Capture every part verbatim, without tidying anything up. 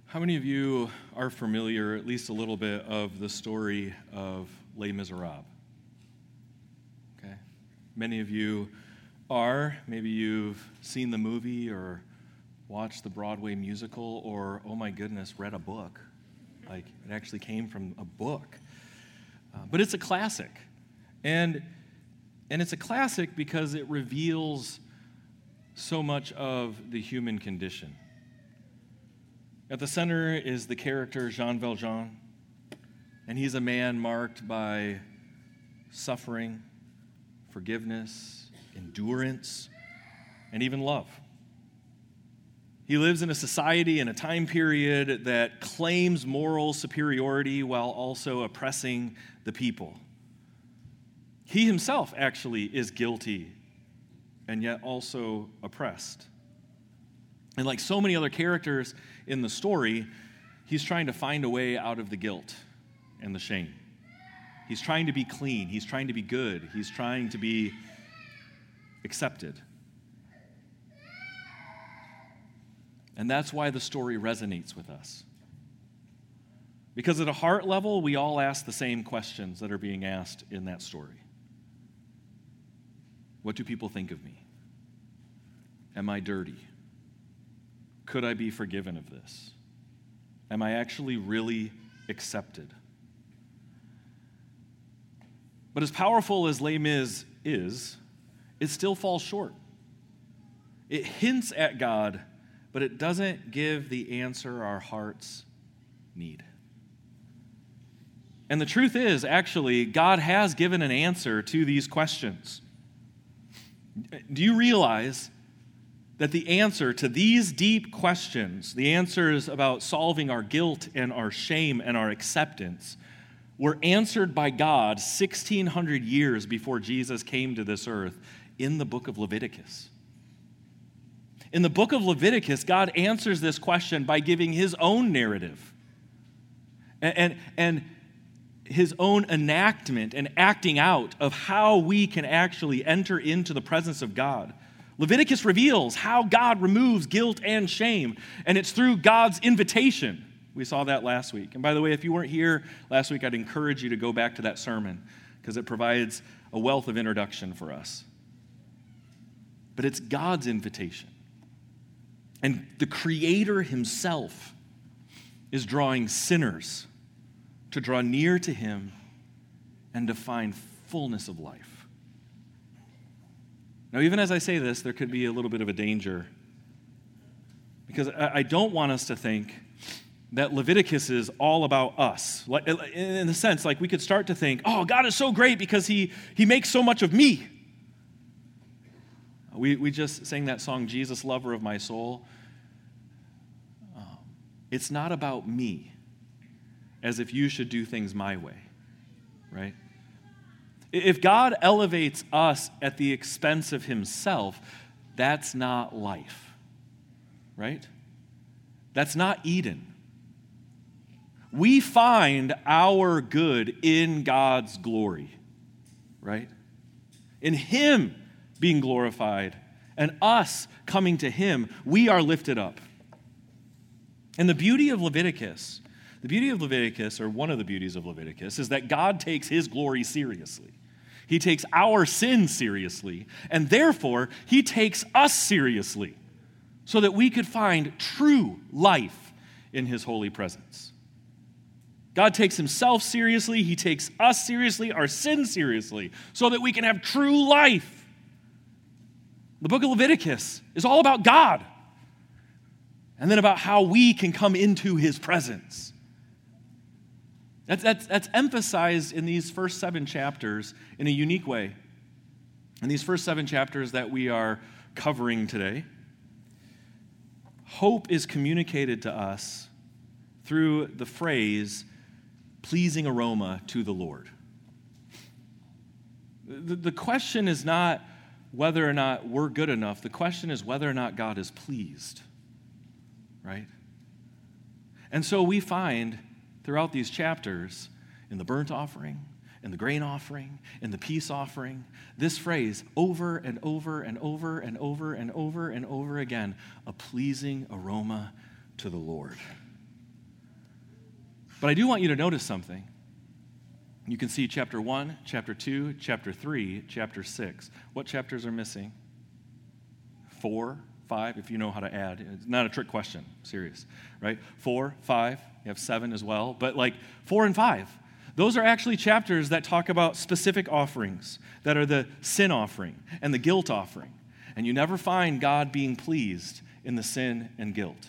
How many of you are familiar, at least a little bit, of the story of Les Miserables? Okay. Many of you are. Maybe you've seen the movie or watched the Broadway musical or, oh my goodness, read a book. Like, it actually came from a book. Uh, but it's a classic. And, and it's a classic because it reveals so much of the human condition. At the center is the character Jean Valjean, and he's a man marked by suffering, forgiveness, endurance, and even love. He lives in a society and a time period that claims moral superiority while also oppressing the people. He himself actually is guilty and yet also oppressed. And like so many other characters in the story, he's trying to find a way out of the guilt and the shame. He's trying to be clean. He's trying to be good. He's trying to be accepted. And that's why the story resonates with us. Because at a heart level, we all ask the same questions that are being asked in that story. What do people think of me? Am I dirty? Could I be forgiven of this? Am I actually really accepted? But as powerful as Les Mis is, it still falls short. It hints at God, but it doesn't give the answer our hearts need. And the truth is, actually, God has given an answer to these questions. Do you realize that the answer to these deep questions, the answers about solving our guilt and our shame and our acceptance, were answered by God sixteen hundred years before Jesus came to this earth in the book of Leviticus? In the book of Leviticus, God answers this question by giving his own narrative and, and, and his own enactment and acting out of how we can actually enter into the presence of God. Leviticus reveals how God removes guilt and shame, and it's through God's invitation. We saw that last week. And by the way, if you weren't here last week, I'd encourage you to go back to that sermon because it provides a wealth of introduction for us. But it's God's invitation. And the Creator himself is drawing sinners to draw near to him and to find fullness of life. Now, even as I say this, there could be a little bit of a danger because I don't want us to think that Leviticus is all about us. In the sense, like we could start to think, oh, God is so great because he, he makes so much of me. We, we just sang that song, Jesus, Lover of My Soul. Um, it's not about me, as if you should do things my way, right? If God elevates us at the expense of himself, that's not life, right? That's not Eden. We find our good in God's glory, right? In him being glorified and us coming to him, we are lifted up. And the beauty of Leviticus, the beauty of Leviticus, or one of the beauties of Leviticus, is that God takes his glory seriously. He takes our sin seriously, and therefore, he takes us seriously so that we could find true life in his holy presence. God takes himself seriously, he takes us seriously, our sin seriously, so that we can have true life. The book of Leviticus is all about God, and then about how we can come into his presence. That's, that's, that's emphasized in these first seven chapters in a unique way. In these first seven chapters that we are covering today, hope is communicated to us through the phrase, pleasing aroma to the Lord. The, the question is not whether or not we're good enough. The question is whether or not God is pleased, right? And so we find throughout these chapters, in the burnt offering, in the grain offering, in the peace offering, this phrase over and over and over and over and over and over again, a pleasing aroma to the Lord. But I do want you to notice something. You can see chapter one, chapter two, chapter three, chapter six. What chapters are missing? Four, five, if you know how to add. It's not a trick question, serious, right? Four, five, you have seven as well. But like four and five, those are actually chapters that talk about specific offerings that are the sin offering and the guilt offering. And you never find God being pleased in the sin and guilt.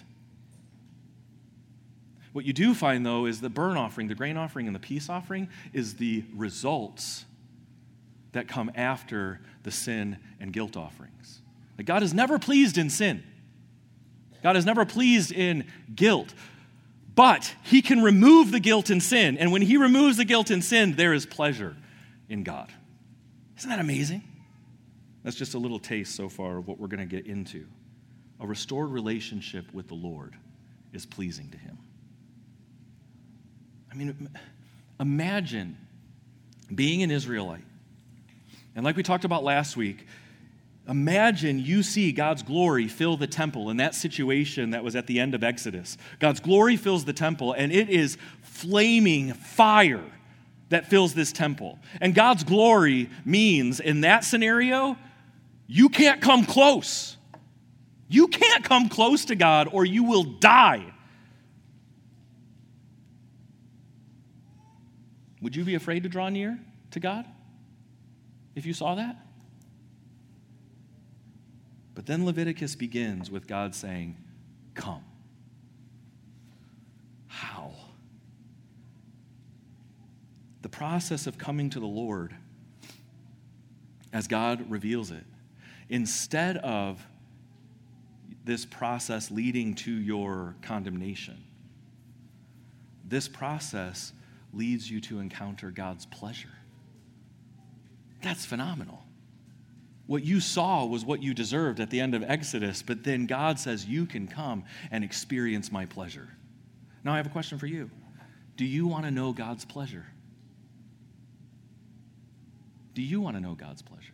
What you do find, though, is the burnt offering, the grain offering, and the peace offering is the results that come after the sin and guilt offerings. Like God is never pleased in sin. God is never pleased in guilt. But he can remove the guilt and sin. And when he removes the guilt and sin, there is pleasure in God. Isn't that amazing? That's just a little taste so far of what we're going to get into. A restored relationship with the Lord is pleasing to him. I mean, imagine being an Israelite. And like we talked about last week, imagine you see God's glory fill the temple in that situation that was at the end of Exodus. God's glory fills the temple, and it is flaming fire that fills this temple. And God's glory means, in that scenario, you can't come close. You can't come close to God or you will die. Would you be afraid to draw near to God if you saw that? But then Leviticus begins with God saying, come. How? The process of coming to the Lord, as God reveals it, instead of this process leading to your condemnation, this process leads you to encounter God's pleasure. That's phenomenal. What you saw was what you deserved at the end of Exodus, but then God says you can come and experience my pleasure. Now I have a question for you. Do you want to know God's pleasure? Do you want to know God's pleasure?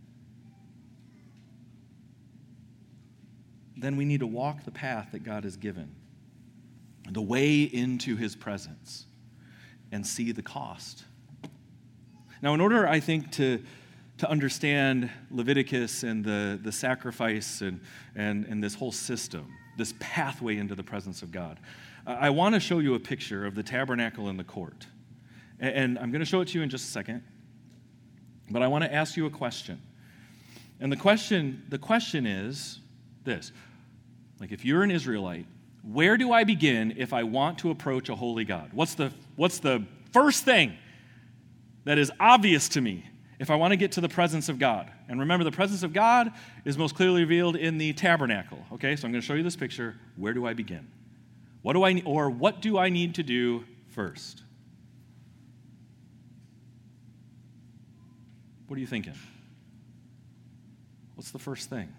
Then we need to walk the path that God has given, the way into his presence, and see the cost. Now, in order, I think, to, to understand Leviticus and the, the sacrifice and, and, and this whole system, this pathway into the presence of God, I want to show you a picture of the tabernacle and the court. And, and I'm going to show it to you in just a second, but I want to ask you a question. And the question, the question is this. Like, if you're an Israelite, where do I begin if I want to approach a holy God? What's the, what's the first thing that is obvious to me if I want to get to the presence of God? And remember, the presence of God is most clearly revealed in the tabernacle. Okay, so I'm going to show you this picture. Where do I begin? What do I, or what do I need to do first? What are you thinking? What's the first thing?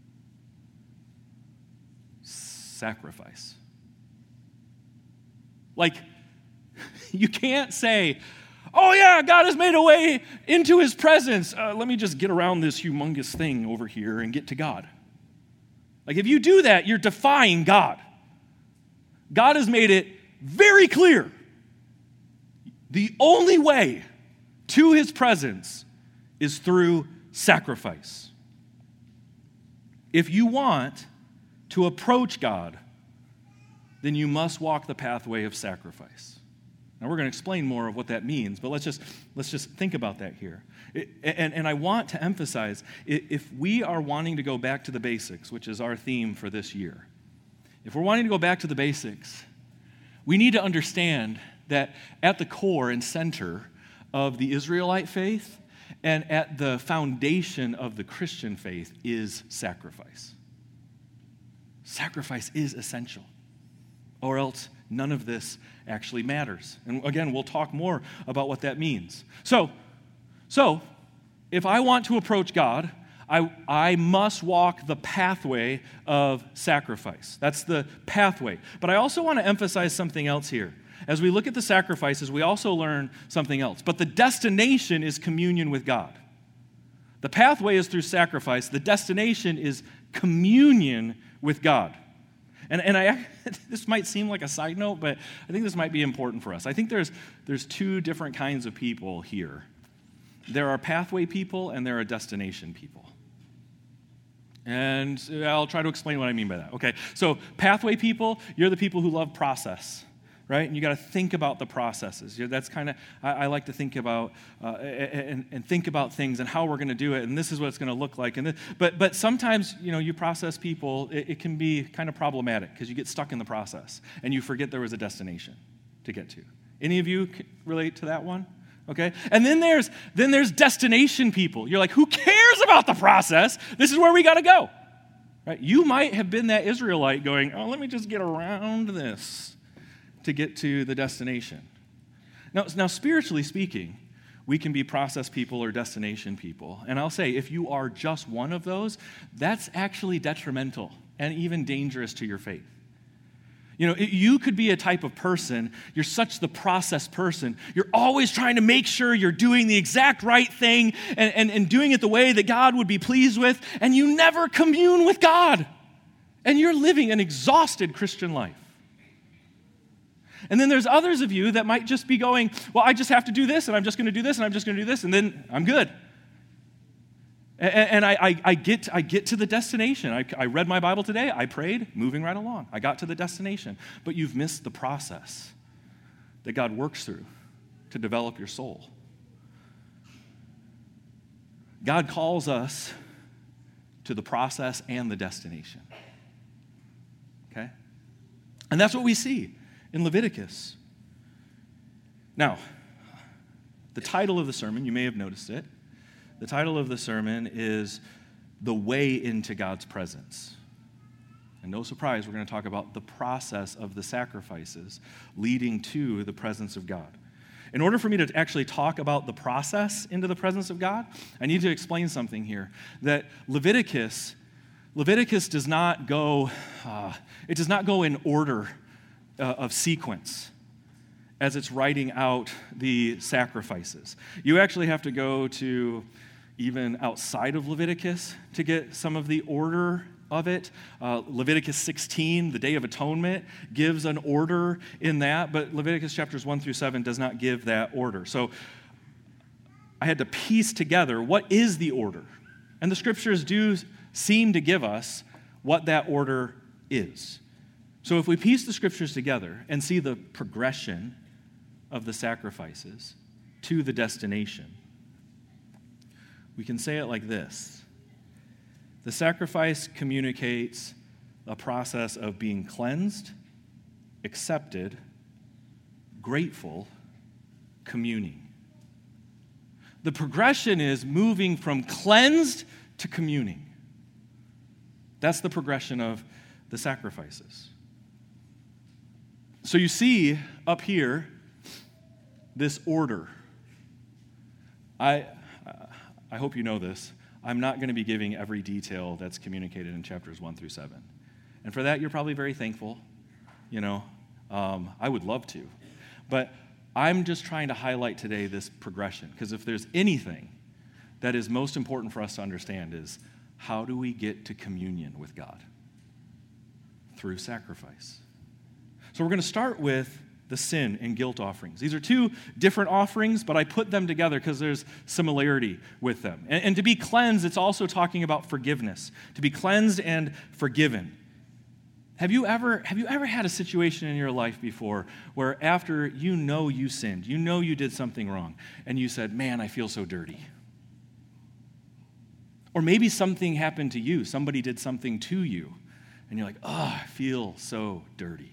Sacrifice. Like, you can't say, oh yeah, God has made a way into his presence. Uh, let me just get around this humongous thing over here and get to God. Like, if you do that, you're defying God. God has made it very clear. The only way to his presence is through sacrifice. If you want to approach God, then you must walk the pathway of sacrifice. Now, we're going to explain more of what that means, but let's just, let's just think about that here. It, and, and I want to emphasize, if we are wanting to go back to the basics, which is our theme for this year, if we're wanting to go back to the basics, we need to understand that at the core and center of the Israelite faith and at the foundation of the Christian faith is sacrifice. Sacrifice is essential, or else none of this actually matters. And again, we'll talk more about what that means. So, so if I want to approach God, I, I must walk the pathway of sacrifice. That's the pathway. But I also want to emphasize something else here. As we look at the sacrifices, we also learn something else. But the destination is communion with God. The pathway is through sacrifice. The destination is communion with God. And, and I, this might seem like a side note, but I think this might be important for us. I think there's, there's two different kinds of people here. There are pathway people and there are destination people. And I'll try to explain what I mean by that. Okay, so pathway people, you're the people who love process, right? And you got to think about the processes. That's kind of, I, I like to think about uh, and, and think about things and how we're going to do it, and this is what it's going to look like. And this, but but sometimes, you know, you process people, it, it can be kind of problematic because you get stuck in the process and you forget there was a destination to get to. Any of you relate to that one? Okay, and then there's then there's destination people. You're like, who cares about the process? This is where we got to go. Right? You might have been that Israelite going, oh, let me just get around this to get to the destination. Now, now, spiritually speaking, we can be process people or destination people. And I'll say, if you are just one of those, that's actually detrimental and even dangerous to your faith. You know, it, you could be a type of person, you're such the process person, you're always trying to make sure you're doing the exact right thing and, and, and doing it the way that God would be pleased with, and you never commune with God. And you're living an exhausted Christian life. And then there's others of you that might just be going, well, I just have to do this, and I'm just going to do this, and I'm just going to do this, and then I'm good. And, and I, I, I, get, I get to the destination. I, I read my Bible today. I prayed, moving right along. I got to the destination. But you've missed the process that God works through to develop your soul. God calls us to the process and the destination. Okay? And that's what we see in Leviticus. Now, the title of the sermon, you may have noticed it. The title of the sermon is The Way into God's Presence. And no surprise, we're going to talk about the process of the sacrifices leading to the presence of God. In order for me to actually talk about the process into the presence of God, I need to explain something here. That Leviticus, Leviticus does not go, uh, it does not go in order Uh, of sequence as it's writing out the sacrifices. You actually have to go to even outside of Leviticus to get some of the order of it. Uh, Leviticus sixteen, the Day of Atonement, gives an order in that, but Leviticus chapters one through seven does not give that order. So I had to piece together what is the order. And the scriptures do seem to give us what that order is. So if we piece the scriptures together and see the progression of the sacrifices to the destination, we can say it like this. The sacrifice communicates a process of being cleansed, accepted, grateful, communing. The progression is moving from cleansed to communing. That's the progression of the sacrifices. So you see up here this order. I, I hope you know this. I'm not going to be giving every detail that's communicated in chapters one through seven. And for that, you're probably very thankful. You know, um, I would love to. But I'm just trying to highlight today this progression, because if there's anything that is most important for us to understand is how do we get to communion with God? Through sacrifice. So we're going to start with the sin and guilt offerings. These are two different offerings, but I put them together because there's similarity with them. And, and to be cleansed, it's also talking about forgiveness. To be cleansed and forgiven. Have you ever, have you ever had a situation in your life before where after you know you sinned, you know you did something wrong, and you said, man, I feel so dirty? Or maybe something happened to you. Somebody did something to you, and you're like, oh, I feel so dirty.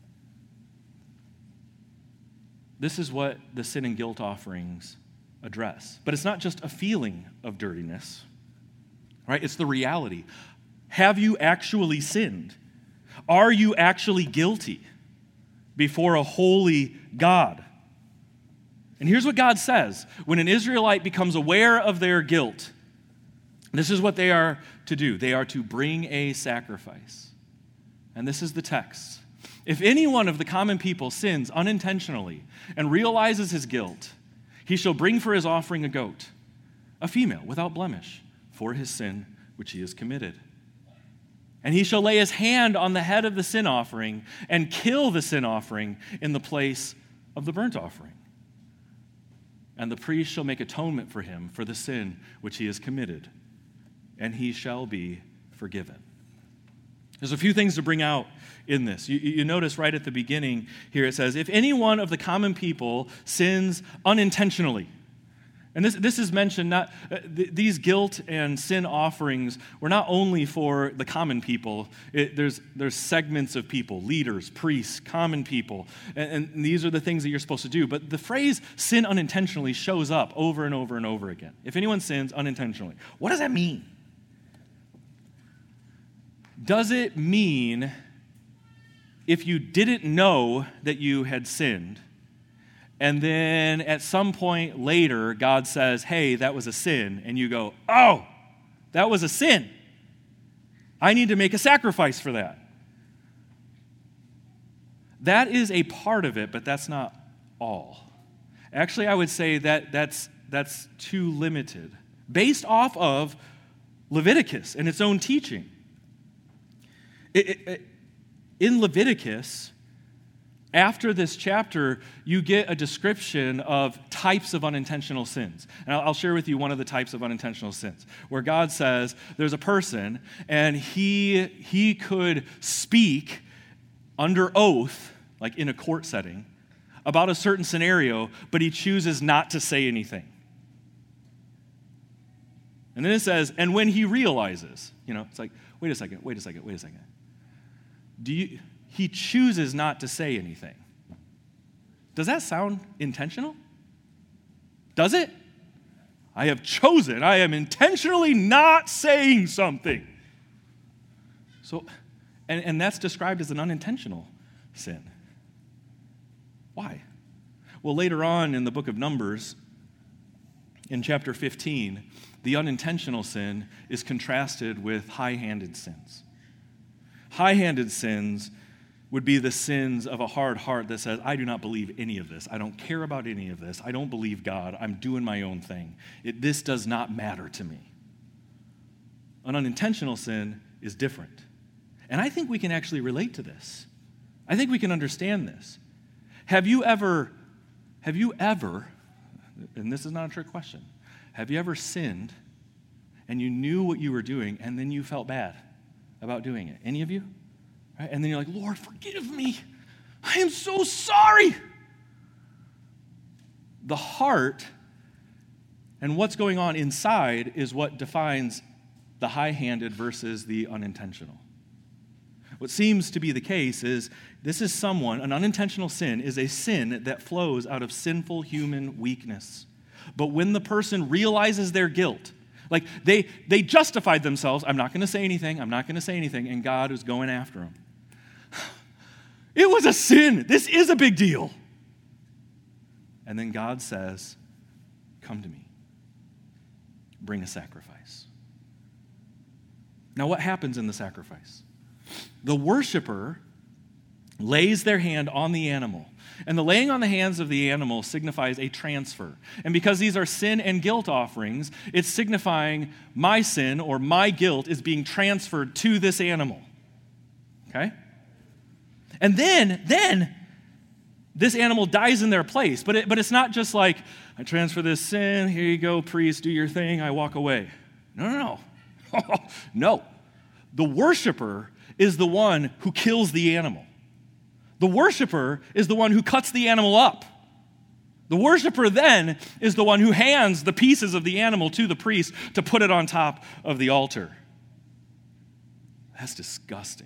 This is what the sin and guilt offerings address. But it's not just a feeling of dirtiness, right? It's the reality. Have you actually sinned? Are you actually guilty before a holy God? And here's what God says. When an Israelite becomes aware of their guilt, this is what they are to do. They are to bring a sacrifice. And this is the text. If any one of the common people sins unintentionally and realizes his guilt, he shall bring for his offering a goat, a female without blemish, for his sin which he has committed. And he shall lay his hand on the head of the sin offering and kill the sin offering in the place of the burnt offering. And the priest shall make atonement for him for the sin which he has committed, and he shall be forgiven. There's a few things to bring out in this. You, you notice right at the beginning here it says, if any one of the common people sins unintentionally. And this, this is mentioned, not uh, th- these guilt and sin offerings were not only for the common people. It, there's, there's segments of people, leaders, priests, common people, and, and these are the things that you're supposed to do. But the phrase sin unintentionally shows up over and over and over again. If anyone sins unintentionally, what does that mean? Does it mean if you didn't know that you had sinned, and then at some point later, God says, hey, that was a sin. And you go, oh, that was a sin. I need to make a sacrifice for that. That is a part of it, but that's not all. Actually, I would say that that's, that's too limited, based off of Leviticus and its own teaching. It, it, it, in Leviticus, after this chapter, you get a description of types of unintentional sins. And I'll share with you one of the types of unintentional sins, where God says there's a person, and he, he could speak under oath, like in a court setting, about a certain scenario, but he chooses not to say anything. And then it says, and when he realizes, you know, it's like, wait a second, wait a second, wait a second. Do you... He chooses not to say anything. Does that sound intentional? Does it? I have chosen. I am intentionally not saying something. So, and, and that's described as an unintentional sin. Why? Well, later on in the book of Numbers, in chapter fifteen, the unintentional sin is contrasted with high-handed sins. High-handed sins would be the sins of a hard heart that says, I do not believe any of this. I don't care about any of this. I don't believe God. I'm doing my own thing. It, this does not matter to me. An unintentional sin is different. And I think we can actually relate to this. I think we can understand this. Have you ever, have you ever, and this is not a trick question, have you ever sinned and you knew what you were doing and then you felt bad about doing it? Any of you? Right? And then you're like, Lord, forgive me. I am so sorry. The heart and what's going on inside is what defines the high-handed versus the unintentional. What seems to be the case is this is someone, an unintentional sin is a sin that flows out of sinful human weakness. But when the person realizes their guilt, like they, they justified themselves, I'm not going to say anything, I'm not going to say anything, and God is going after them. It was a sin. This is a big deal. And then God says, come to me. Bring a sacrifice. Now, what happens in the sacrifice? The worshiper lays their hand on the animal. And the laying on the hands of the animal signifies a transfer. And because these are sin and guilt offerings, it's signifying my sin or my guilt is being transferred to this animal. Okay? And then, then, this animal dies in their place. But, it, but it's not just like, I transfer this sin, here you go, priest, do your thing, I walk away. No, no, no. No. The worshiper is the one who kills the animal. The worshiper is the one who cuts the animal up. The worshiper then is the one who hands the pieces of the animal to the priest to put it on top of the altar. That's disgusting.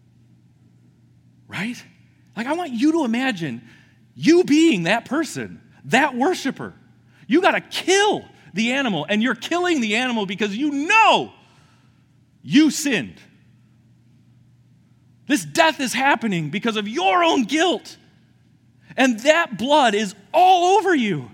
Right? Like, I want you to imagine you being that person, that worshiper. You got to kill the animal, and you're killing the animal because you know you sinned. This death is happening because of your own guilt. And that blood is all over you.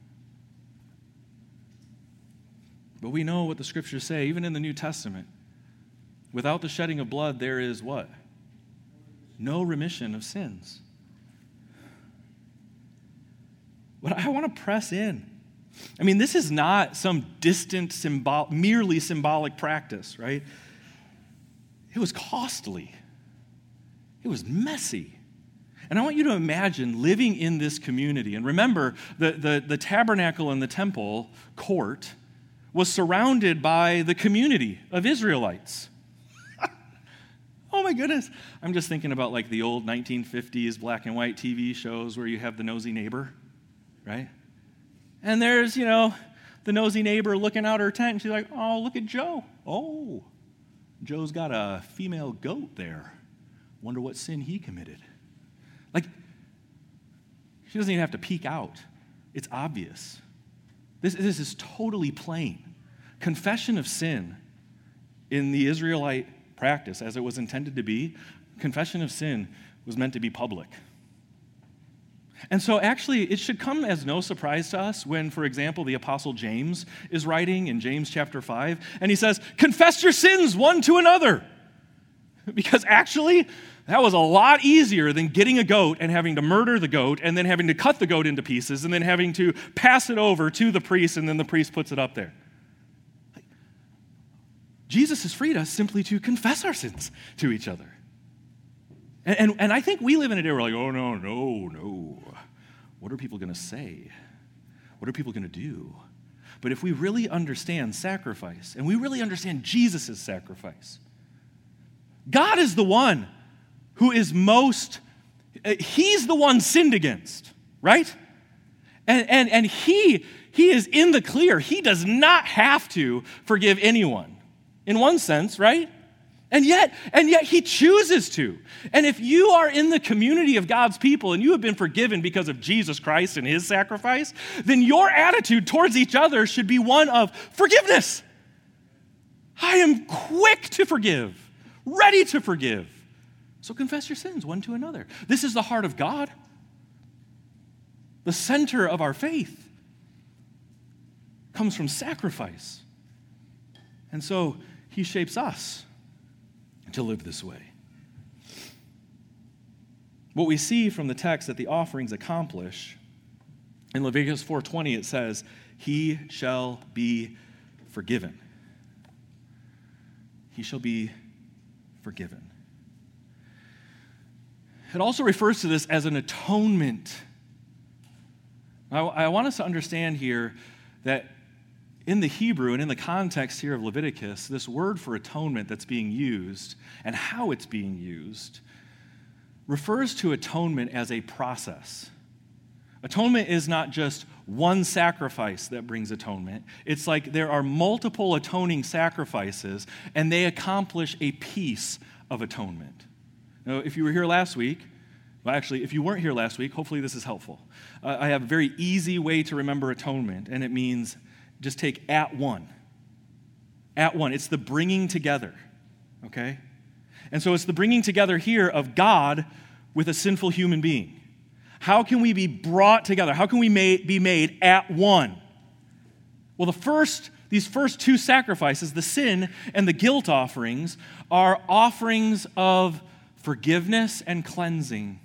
But we know what the scriptures say, even in the New Testament. Without the shedding of blood, there is what? No remission of sins. But I want to press in. I mean, this is not some distant, symbol- merely symbolic practice, right? it was costly. It was messy. And I want you to imagine living in this community. And remember, the, the, the tabernacle and the temple court was surrounded by the community of Israelites. Oh my goodness. I'm just thinking about like the old nineteen fifties black and white T V shows where you have the nosy neighbor, right? And there's, you know, the nosy neighbor looking out her tent, and she's like, oh, look at Joe. Oh, Joe's got a female goat there. Wonder what sin he committed. Like, she doesn't even have to peek out. It's obvious. This, this is totally plain. Confession of sin in the Israelite practice, as it was intended to be, confession of sin was meant to be public. And so actually, it should come as no surprise to us when, for example, the Apostle James is writing in James chapter five, and he says, confess your sins one to another. Because actually, that was a lot easier than getting a goat and having to murder the goat and then having to cut the goat into pieces and then having to pass it over to the priest and then the priest puts it up there. Jesus has freed us simply to confess our sins to each other. And, and, and I think we live in a day where we're like, oh, no, no, no. What are people going to say? What are people going to do? But if we really understand sacrifice, and we really understand Jesus' sacrifice, God is the one who is most, he's the one sinned against, right? And, and, and he, he is in the clear. He does not have to forgive anyone, in one sense, right? And yet, and yet he chooses to. And if you are in the community of God's people and you have been forgiven because of Jesus Christ and his sacrifice, then your attitude towards each other should be one of forgiveness. I am quick to forgive, ready to forgive. So confess your sins one to another. This is the heart of God, the center of our faith comes from sacrifice. And so he shapes us to live this way. What we see from the text that the offerings accomplish, in Leviticus four twenty it says, he shall be forgiven. He shall be forgiven. It also refers to this as an atonement. I, I want us to understand here that in the Hebrew and in the context here of Leviticus, this word for atonement that's being used and how it's being used refers to atonement as a process. Atonement is not just one sacrifice that brings atonement. It's like there are multiple atoning sacrifices, and they accomplish a piece of atonement. Now, if you were here last week, well, actually, if you weren't here last week, hopefully this is helpful. Uh, I have a very easy way to remember atonement, and it means just take at one. At one. It's the bringing together, okay? And so it's the bringing together here of God with a sinful human being. How can we be brought together? How can we ma- be made at one? Well, the first, these first two sacrifices, the sin and the guilt offerings, are offerings of forgiveness and cleansing.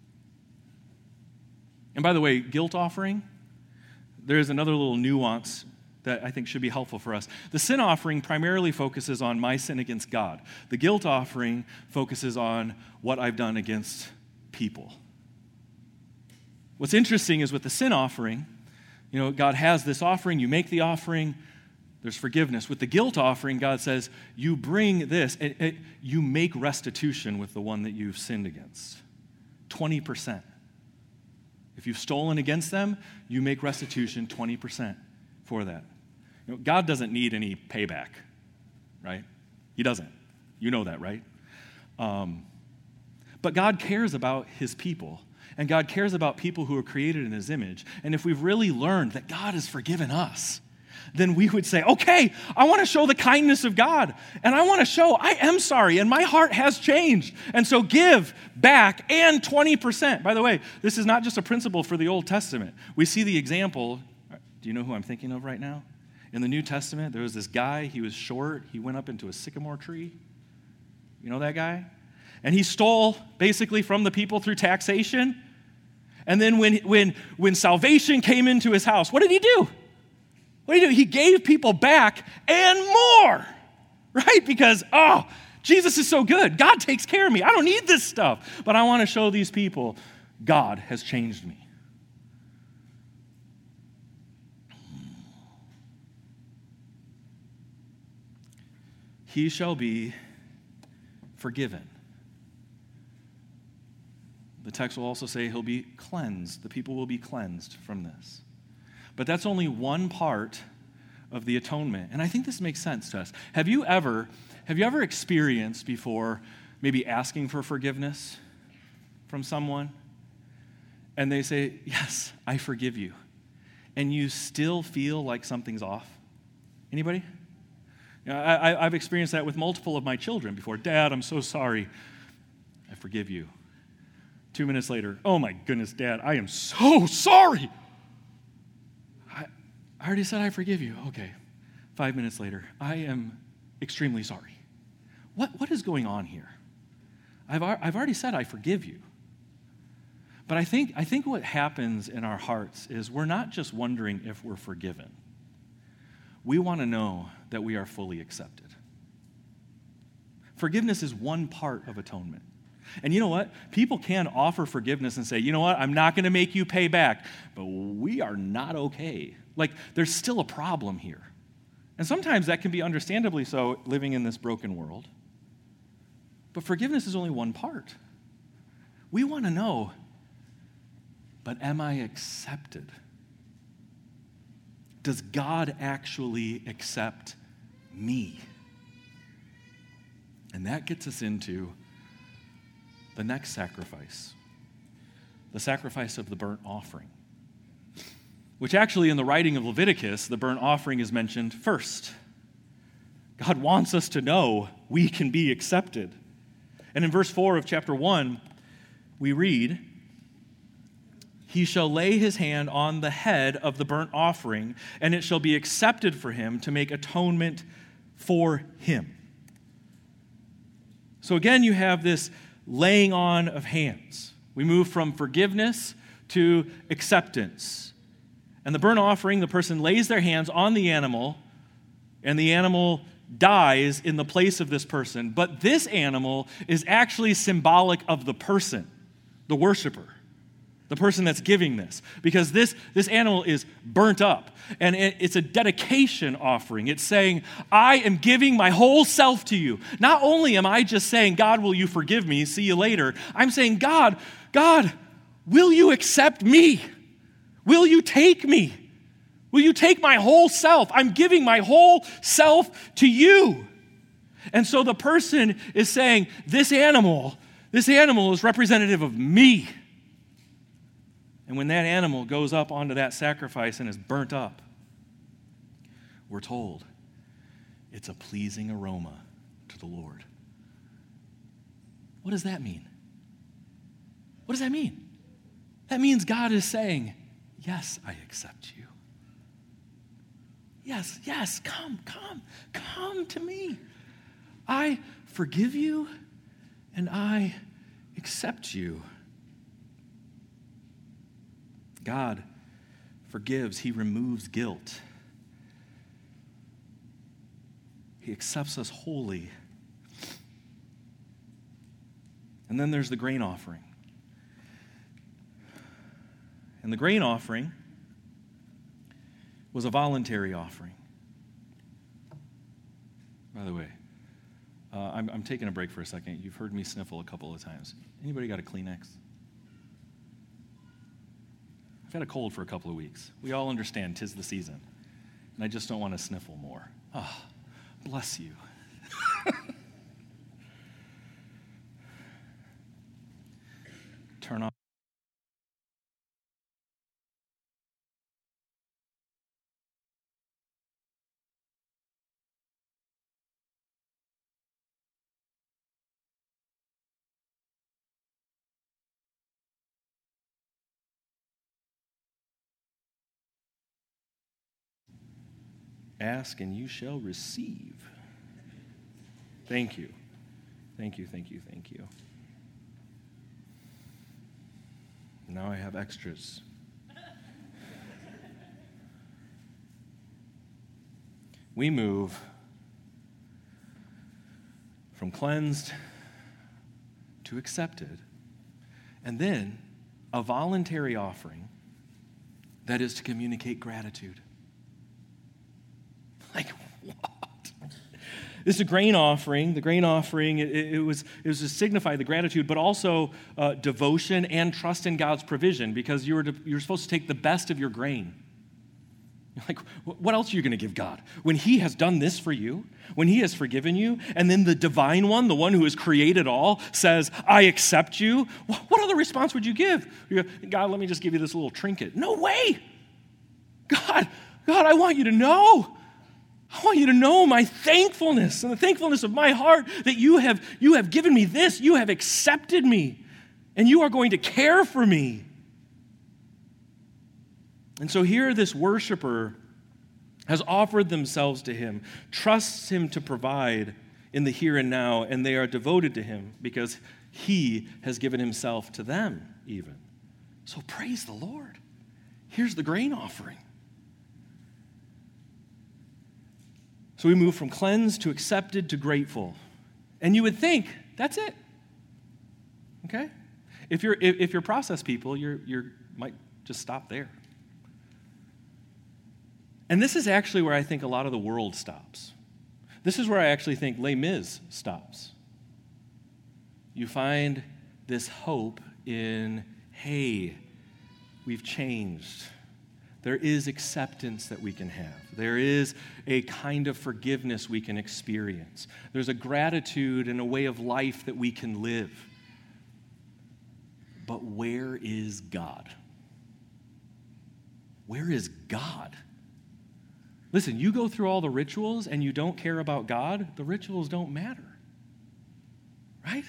And by the way, guilt offering, there is another little nuance that I think should be helpful for us. The sin offering primarily focuses on my sin against God. The guilt offering focuses on what I've done against people. What's interesting is with the sin offering, you know, God has this offering, you make the offering, there's forgiveness. With the guilt offering, God says, you bring this, and, and you make restitution with the one that you've sinned against. twenty percent. If you've stolen against them, you make restitution twenty percent for that. You know, God doesn't need any payback, right? He doesn't. You know that, right? Um, but God cares about his people, and God cares about people who are created in his image. And if we've really learned that God has forgiven us, then we would say, okay, I want to show the kindness of God, and I want to show I am sorry, and my heart has changed. And so give back and twenty percent. By the way, this is not just a principle for the Old Testament. We see the example. Do you know who I'm thinking of right now? In the New Testament, there was this guy, he was short, he went up into a sycamore tree. You know that guy? And he stole basically from the people through taxation. And then when, when, when salvation came into his house, what did he do? What did he do? He gave people back and more, right? Because, oh, Jesus is so good. God takes care of me. I don't need this stuff. But I want to show these people God has changed me. He shall be forgiven. The text will also say he'll be cleansed. The people will be cleansed from this. But that's only one part of the atonement. And I think this makes sense to us. Have you ever, have you ever experienced before maybe asking for forgiveness from someone? And they say, yes, I forgive you. And you still feel like something's off? Anybody? You know, I, I've experienced that with multiple of my children before. Dad, I'm so sorry. I forgive you. Two minutes later, oh my goodness, Dad, I am so sorry. I, I already said I forgive you. Okay. Five minutes later, I am extremely sorry. What, what is going on here? I've, I've already said I forgive you. But I think, I think what happens in our hearts is we're not just wondering if we're forgiven. We want to know that we are fully accepted. Forgiveness is one part of atonement. And you know what? People can offer forgiveness and say, you know what? I'm not going to make you pay back. But we are not okay. Like, there's still a problem here. And sometimes that can be understandably so, living in this broken world. But forgiveness is only one part. We want to know, but am I accepted? Does God actually accept me? And that gets us into the next sacrifice, the sacrifice of the burnt offering, which actually in the writing of Leviticus, the burnt offering is mentioned first. God wants us to know we can be accepted. And in verse four of chapter one, we read, he shall lay his hand on the head of the burnt offering, and it shall be accepted for him to make atonement for him. So again, you have this laying on of hands. We move from forgiveness to acceptance. And the burnt offering, the person lays their hands on the animal, and the animal dies in the place of this person. But this animal is actually symbolic of the person, the worshiper, the person that's giving this, because this, this animal is burnt up, and it, it's a dedication offering. It's saying, I am giving my whole self to you. Not only am I just saying, God, will you forgive me? See you later. I'm saying, God, God, will you accept me? Will you take me? Will you take my whole self? I'm giving my whole self to you. And so the person is saying, this animal, this animal is representative of me. And when that animal goes up onto that sacrifice and is burnt up, we're told it's a pleasing aroma to the Lord. What does that mean? What does that mean? That means God is saying, yes, I accept you. Yes, yes, come, come, come to me. I forgive you and I accept you. God forgives, he removes guilt. He accepts us wholly. And then there's the grain offering. And the grain offering was a voluntary offering. By the way, uh, I'm, I'm taking a break for a second. You've heard me sniffle a couple of times. Anybody got a Kleenex? I've had a cold for a couple of weeks. We all understand 'tis the season. And I just don't want to sniffle more. Ah, oh, bless you. Turn off. Ask and you shall receive. Thank you. Thank you, thank you, thank you. Now I have extras. We move from cleansed to accepted, and then a voluntary offering that is to communicate gratitude. Like, what? This is a grain offering. The grain offering, it, it, was, it was to signify the gratitude, but also uh, devotion and trust in God's provision, because you were, to, you were supposed to take the best of your grain. You're like, what else are you going to give God? When he has done this for you, when he has forgiven you, and then the divine one, the one who has created all, says, I accept you, what other response would you give? You go, God, let me just give you this little trinket. No way. God, God, I want you to know. I want you to know my thankfulness and the thankfulness of my heart that you have, you have given me this, you have accepted me, and you are going to care for me. And so here this worshiper has offered themselves to him, trusts him to provide in the here and now, and they are devoted to him because he has given himself to them even. So praise the Lord. Here's the grain offering. So we move from cleansed to accepted to grateful. And you would think, that's it. Okay? If you're if, if you're process people, you're you're might just stop there. And this is actually where I think a lot of the world stops. This is where I actually think Les Mis stops. You find this hope in, hey, we've changed. There is acceptance that we can have. There is a kind of forgiveness we can experience. There's a gratitude and a way of life that we can live. But where is God? Where is God? Listen, you go through all the rituals and you don't care about God, the rituals don't matter. Right?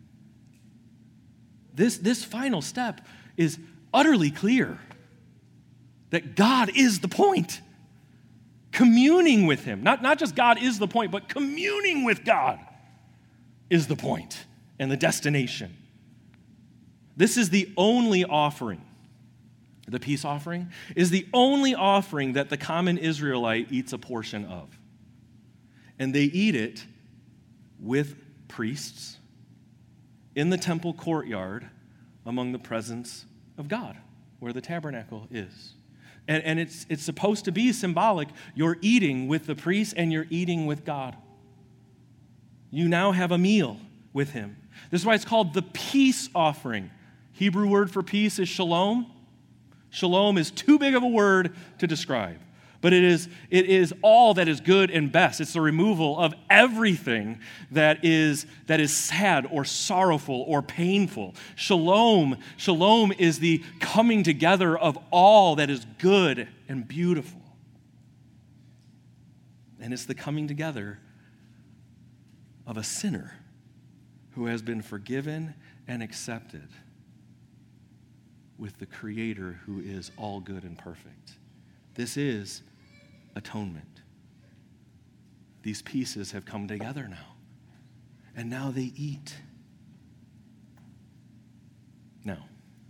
This, this final step is utterly clear. That God is the point. Communing with him. Not, not just God is the point, but communing with God is the point and the destination. This is the only offering. The peace offering is the only offering that the common Israelite eats a portion of. And they eat it with priests in the temple courtyard among the presence of God, where the tabernacle is. And, and it's, it's supposed to be symbolic. You're eating with the priest and you're eating with God. You now have a meal with him. This is why it's called the peace offering. Hebrew word for peace is shalom. Shalom is too big of a word to describe. But it is, it is all that is good and best. It's the removal of everything that is, that is sad or sorrowful or painful. Shalom, shalom is the coming together of all that is good and beautiful. And it's the coming together of a sinner who has been forgiven and accepted with the Creator who is all good and perfect. This is atonement. These pieces have come together now. And now they eat. Now,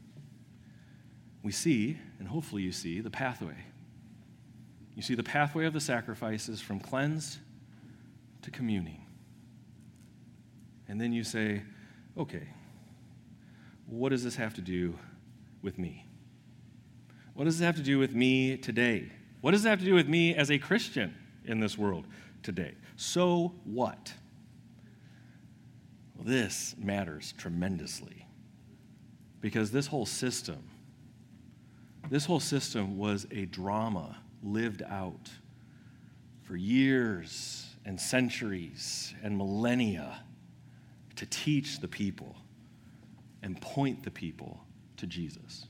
we see, and hopefully you see, the pathway. You see the pathway of the sacrifices from cleansed to communing. And then you say, okay, what does this have to do with me? What does it have to do with me today? What does it have to do with me as a Christian in this world today? So what? Well, this matters tremendously because this whole system, this whole system was a drama lived out for years and centuries and millennia to teach the people and point the people to Jesus.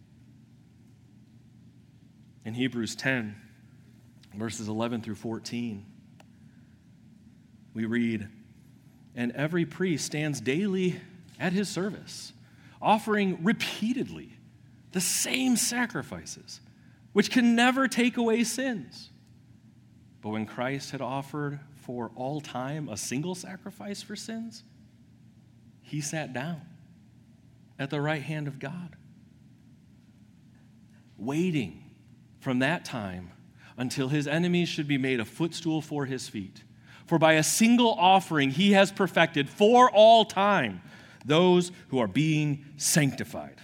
In Hebrews ten, verses eleven through fourteen, we read, "And every priest stands daily at his service, offering repeatedly the same sacrifices, which can never take away sins. But when Christ had offered for all time a single sacrifice for sins, he sat down at the right hand of God, waiting from that time until his enemies should be made a footstool for his feet. For by a single offering he has perfected for all time those who are being sanctified.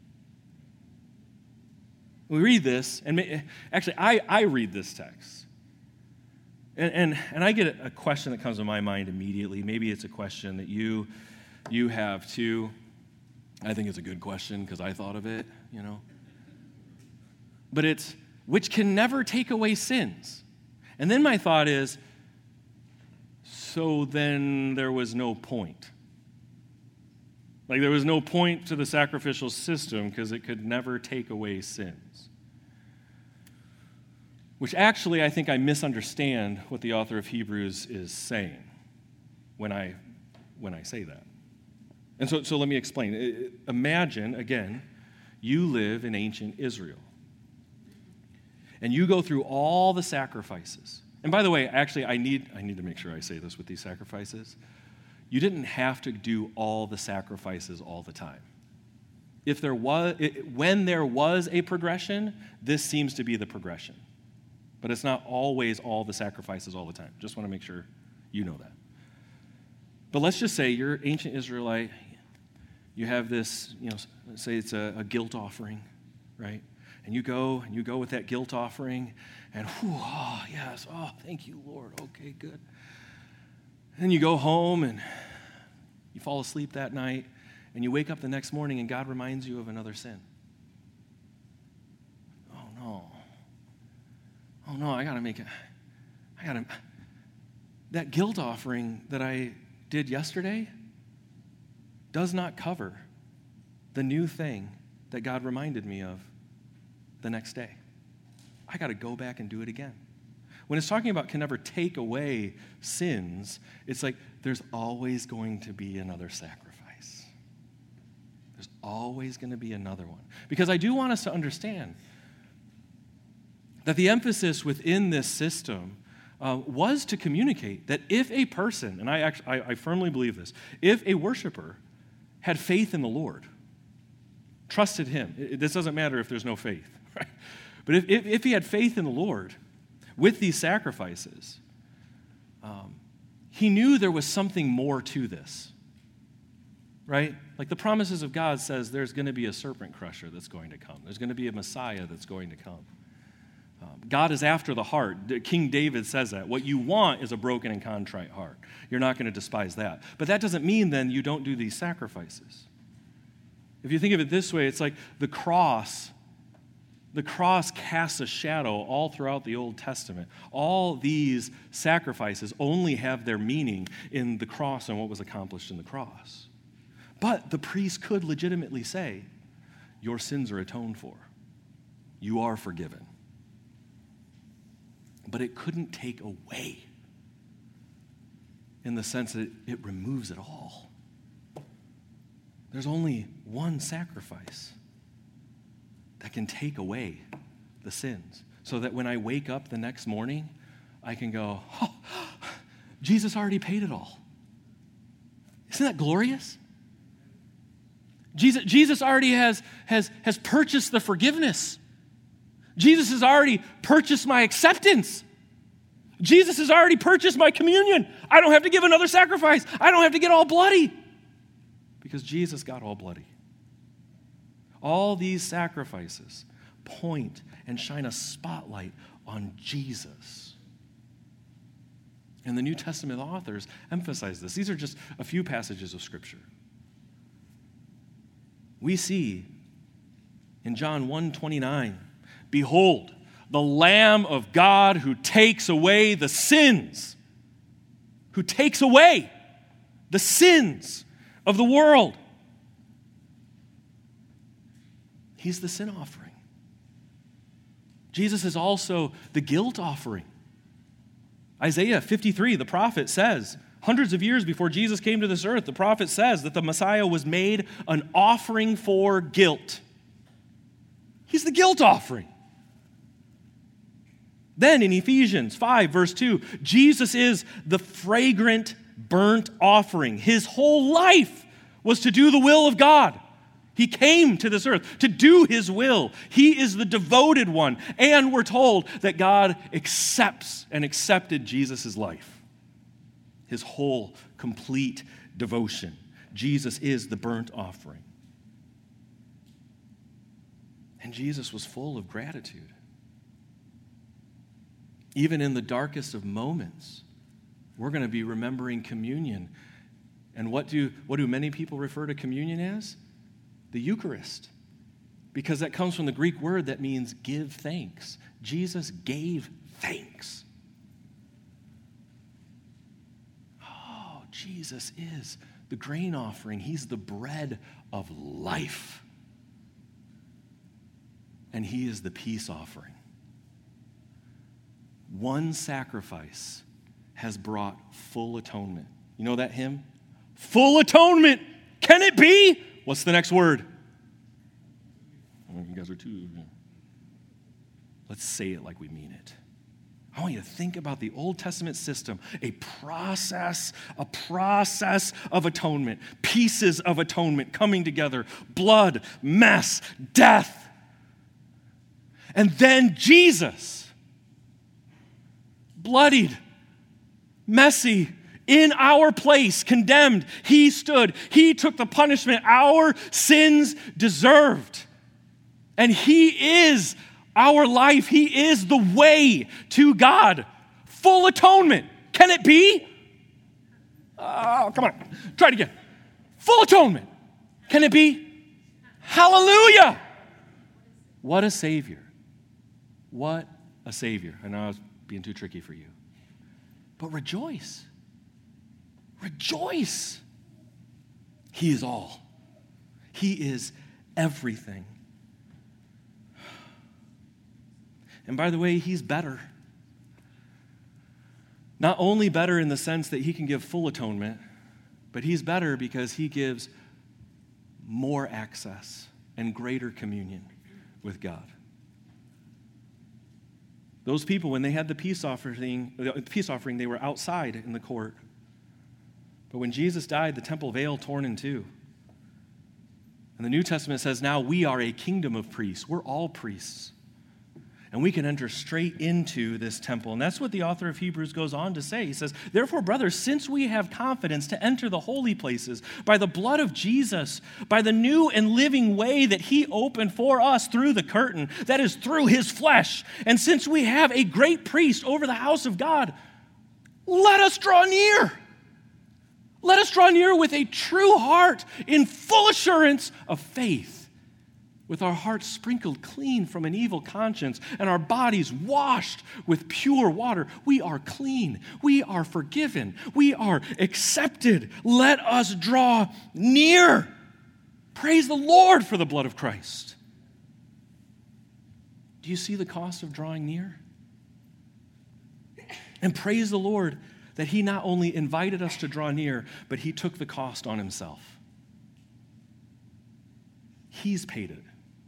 We read this, and actually I, I read this text, and, and, and I get a question that comes to my mind immediately. Maybe it's a question that you, you have too. I think it's a good question because I thought of it, you know. But it's, which can never take away sins. And then my thought is, so then there was no point. Like there was no point to the sacrificial system because it could never take away sins. Which actually I think I misunderstand what the author of Hebrews is saying when I, when I say that. And so, so let me explain. Imagine, again, you live in ancient Israel. And you go through all the sacrifices. And by the way, actually, I need, I need to make sure I say this with these sacrifices. You didn't have to do all the sacrifices all the time. If there was, when there was a progression, this seems to be the progression. But it's not always all the sacrifices all the time. Just want to make sure you know that. But let's just say you're ancient Israelite. You have this, you know, say it's a, a guilt offering, right? And you go, and you go with that guilt offering, and whew, oh, yes, oh, thank you, Lord, okay, good. And you go home, and you fall asleep that night, and you wake up the next morning, and God reminds you of another sin. Oh, no. Oh, no, I got to make it, I got to, that guilt offering that I did yesterday does not cover the new thing that God reminded me of the next day. I got to go back and do it again. When it's talking about can never take away sins, it's like there's always going to be another sacrifice. There's always going to be another one. Because I do want us to understand that the emphasis within this system uh, was to communicate that if a person, and I, actually, I, I firmly believe this, if a worshiper had faith in the Lord, trusted him, it, this doesn't matter if there's no faith, right? But if, if, if he had faith in the Lord with these sacrifices, um, he knew there was something more to this, right? Like the promises of God says there's going to be a serpent crusher that's going to come. There's going to be a Messiah that's going to come. Um, God is after the heart. King David says that. What you want is a broken and contrite heart. You're not going to despise that. But that doesn't mean then you don't do these sacrifices. If you think of it this way, it's like the cross. The cross casts a shadow all throughout the Old Testament. All these sacrifices only have their meaning in the cross and what was accomplished in the cross. But the priest could legitimately say, your sins are atoned for. You are forgiven. But it couldn't take away in the sense that it removes it all. There's only one sacrifice that can take away the sins so that when I wake up the next morning, I can go, oh, Jesus already paid it all. Isn't that glorious? Jesus, Jesus already has, has, has purchased the forgiveness. Jesus has already purchased my acceptance. Jesus has already purchased my communion. I don't have to give another sacrifice. I don't have to get all bloody because Jesus got all bloody. All these sacrifices point and shine a spotlight on Jesus. And the New Testament authors emphasize this. These are just a few passages of Scripture. We see in John one twenty-nine, behold, the Lamb of God who takes away the sins, who takes away the sins of the world. He's the sin offering. Jesus is also the guilt offering. Isaiah fifty-three, the prophet says, hundreds of years before Jesus came to this earth, the prophet says that the Messiah was made an offering for guilt. He's the guilt offering. Then in Ephesians five, verse two, Jesus is the fragrant burnt offering. His whole life was to do the will of God. He came to this earth to do his will. He is the devoted one. And we're told that God accepts and accepted Jesus' life. his whole, complete devotion. Jesus is the burnt offering. And Jesus was full of gratitude. Even in the darkest of moments, we're going to be remembering communion. And what do, what do many people refer to communion as? The Eucharist. Because that comes from the Greek word that means give thanks. Jesus gave thanks. Oh, Jesus is the grain offering. He's the bread of life. And he is the peace offering. One sacrifice has brought full atonement. You know that hymn? Full atonement. Can it be? What's the next word? You guys are too. Let's say it like we mean it. I want you to think about the Old Testament system, a process, a process of atonement, pieces of atonement coming together, blood, mess, death. And then Jesus, bloodied, messy, in our place, condemned, he stood. He took the punishment our sins deserved. And he is our life. He is the way to God. Full atonement. Can it be? Oh, come on. Try it again. Full atonement. Can it be? Hallelujah. What a Savior. What a Savior. I know I was being too tricky for you. But rejoice. Rejoice. He is all. He is everything. And by the way, he's better. Not only better in the sense that he can give full atonement, but he's better because he gives more access and greater communion with God. Those people, when they had the peace offering, the peace offering, they were outside in the court. But when Jesus died, the temple veil torn in two. And the New Testament says now we are a kingdom of priests. We're all priests. And we can enter straight into this temple. And that's what the author of Hebrews goes on to say. He says, therefore, brothers, since we have confidence to enter the holy places by the blood of Jesus, by the new and living way that he opened for us through the curtain, that is through his flesh, and since we have a great priest over the house of God, let us draw near. Let us draw near with a true heart in full assurance of faith, with our hearts sprinkled clean from an evil conscience and our bodies washed with pure water. We are clean. We are forgiven. We are accepted. Let us draw near. Praise the Lord for the blood of Christ. Do you see the cost of drawing near? And praise the Lord that he not only invited us to draw near, but he took the cost on himself. He's paid it.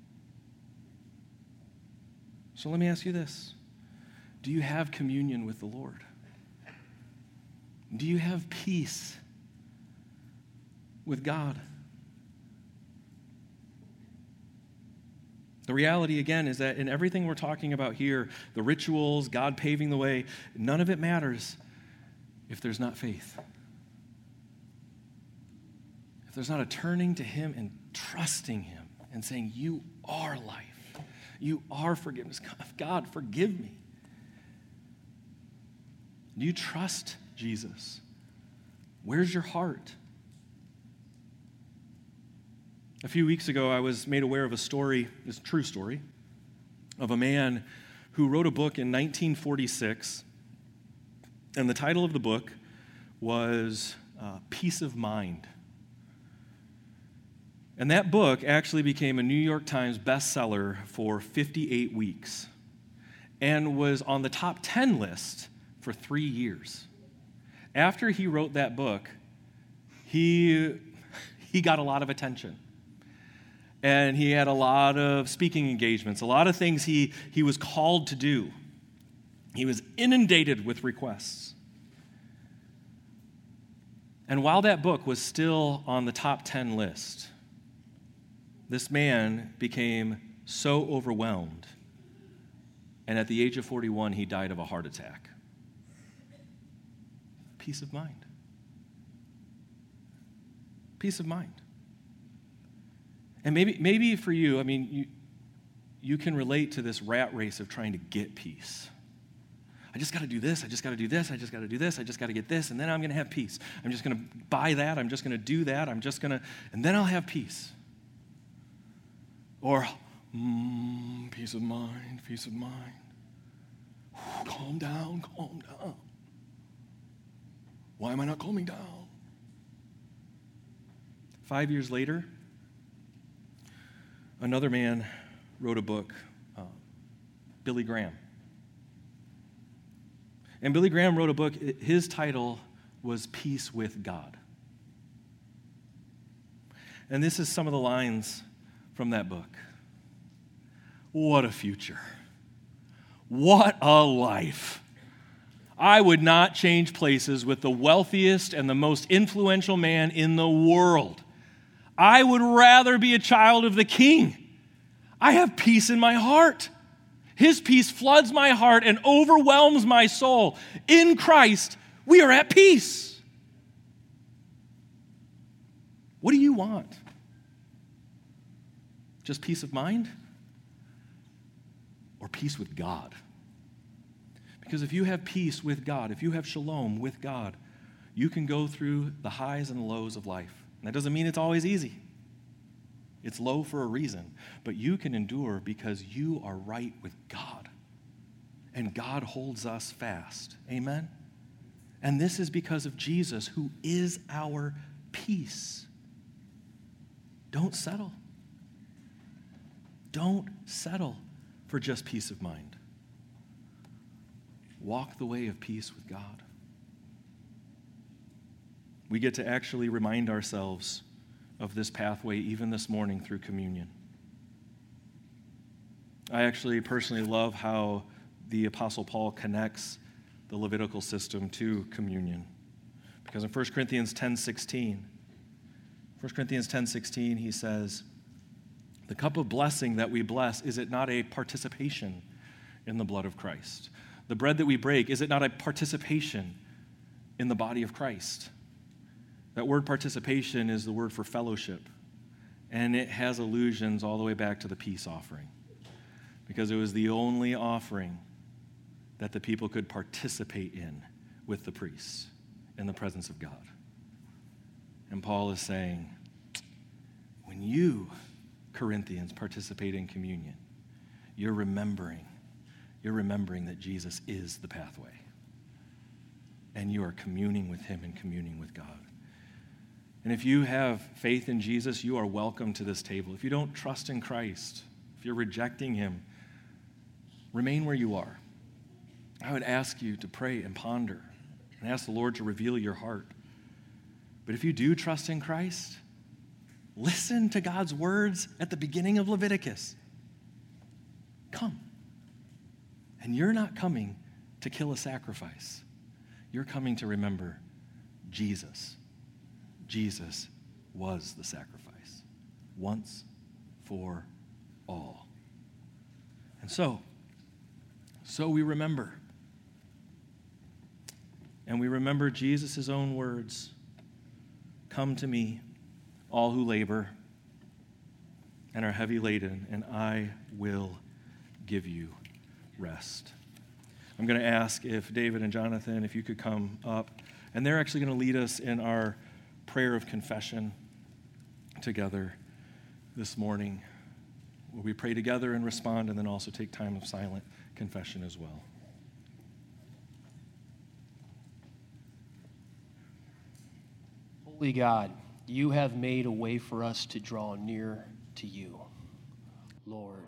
So let me ask you this. Do you have communion with the Lord? Do you have peace with God? The reality, again, is that in everything we're talking about here, the rituals, God paving the way, none of it matters if there's not faith. If there's not a turning to him and trusting him and saying, you are life. You are forgiveness. God, forgive me. Do you trust Jesus? Where's your heart? A few weeks ago, I was made aware of a story, this true story, of a man who wrote a book in nineteen forty-six, and the title of the book was uh, Peace of Mind. And that book actually became a New York Times bestseller for fifty-eight weeks and was on the top ten list for three years. After he wrote that book, he, he got a lot of attention. And he had a lot of speaking engagements, a lot of things he, he was called to do. He was inundated with requests. And while that book was still on the top ten list, this man became so overwhelmed, and at the age of forty-one, he died of a heart attack. Peace of mind. peace of mind. And maybe, maybe for you, I mean, you, you can relate to this rat race of trying to get peace. I just got to do this, I just got to do this, I just got to do this, I just got to get this, and then I'm going to have peace. I'm just going to buy that, I'm just going to do that, I'm just going to, and then I'll have peace. Or, mm, peace of mind, peace of mind. Calm down, calm down. Why am I not calming down? Five years later, another man wrote a book, uh, Billy Graham. And Billy Graham wrote a book, his title was Peace with God. And this is some of the lines from that book. What a future. What a life. I would not change places with the wealthiest and the most influential man in the world. I would rather be a child of the King. I have peace in my heart. His peace floods my heart and overwhelms my soul. In Christ, we are at peace. What do you want? Just peace of mind? Or peace with God? Because if you have peace with God, if you have shalom with God, you can go through the highs and the lows of life. And that doesn't mean it's always easy. It's low for a reason. But you can endure because you are right with God. And God holds us fast. Amen? And this is because of Jesus, who is our peace. Don't settle. Don't settle for just peace of mind. Walk the way of peace with God. We get to actually remind ourselves of this pathway even this morning through communion. I actually personally love how the Apostle Paul connects the Levitical system to communion. Because in First Corinthians ten sixteen, First Corinthians ten sixteen, he says, the cup of blessing that we bless, is it not a participation in the blood of Christ? The bread that we break, is it not a participation in the body of Christ? That word participation is the word for fellowship, and it has allusions all the way back to the peace offering, because it was the only offering that the people could participate in with the priests in the presence of God. And Paul is saying, when you, Corinthians, participate in communion, you're remembering, you're remembering that Jesus is the pathway, and you are communing with him and communing with God. And if you have faith in Jesus, you are welcome to this table. If you don't trust in Christ, if you're rejecting him, remain where you are. I would ask you to pray and ponder and ask the Lord to reveal your heart. But if you do trust in Christ, listen to God's words at the beginning of Leviticus. Come. And you're not coming to kill a sacrifice. You're coming to remember Jesus. Jesus was the sacrifice, once for all. And so, so we remember. And we remember Jesus' own words, come to me, all who labor and are heavy laden, and I will give you rest. I'm going to ask if David and Jonathan, if you could come up, and they're actually going to lead us in our prayer of confession together this morning, where we pray together and respond, and then also take time of silent confession as well. Holy God, you have made a way for us to draw near to you. Lord,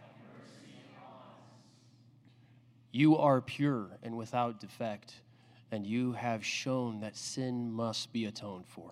you are pure and without defect, and you have shown that sin must be atoned for.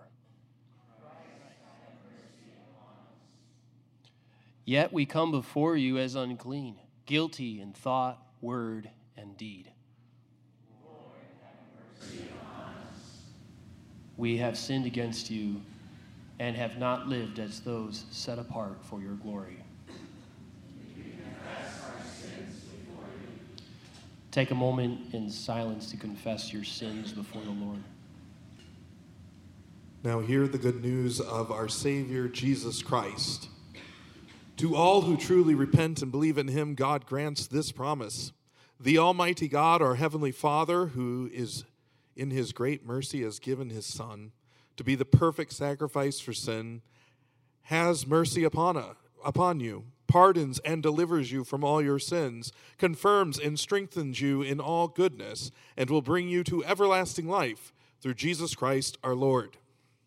Yet we come before you as unclean, guilty in thought, word, and deed. Lord, have mercy on us. We have sinned against you and have not lived as those set apart for your glory. We confess our sins before you. Take a moment in silence to confess your sins before the Lord. Now hear the good news of our Savior, Jesus Christ. To all who truly repent and believe in him, God grants this promise. The Almighty God, our Heavenly Father, who is in his great mercy has given his Son to be the perfect sacrifice for sin, has mercy upon, a, upon you, pardons and delivers you from all your sins, confirms and strengthens you in all goodness, and will bring you to everlasting life through Jesus Christ our Lord.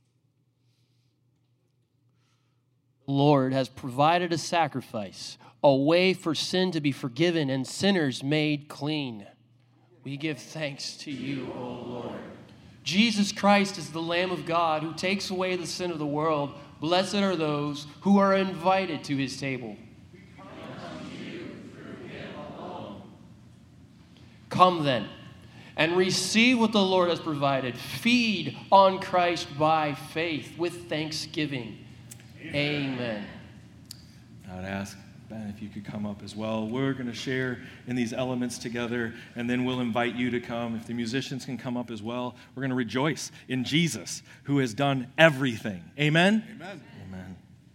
The Lord has provided a sacrifice, a way for sin to be forgiven and sinners made clean. We give thanks to you, O Lord. Jesus Christ is the Lamb of God who takes away the sin of the world. Blessed are those who are invited to his table. We come to you through him alone. Come then and receive what the Lord has provided. Feed on Christ by faith with thanksgiving. Amen. Amen. I would ask Ben if you could come up as well. We're going to share in these elements together, and then we'll invite you to come. If the musicians can come up as well, we're going to rejoice in Jesus, who has done everything. Amen? Amen. Amen.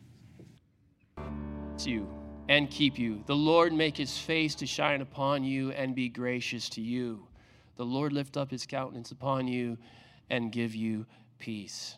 You and keep you. The Lord make his face to shine upon you and be gracious to you. The Lord lift up his countenance upon you and give you peace.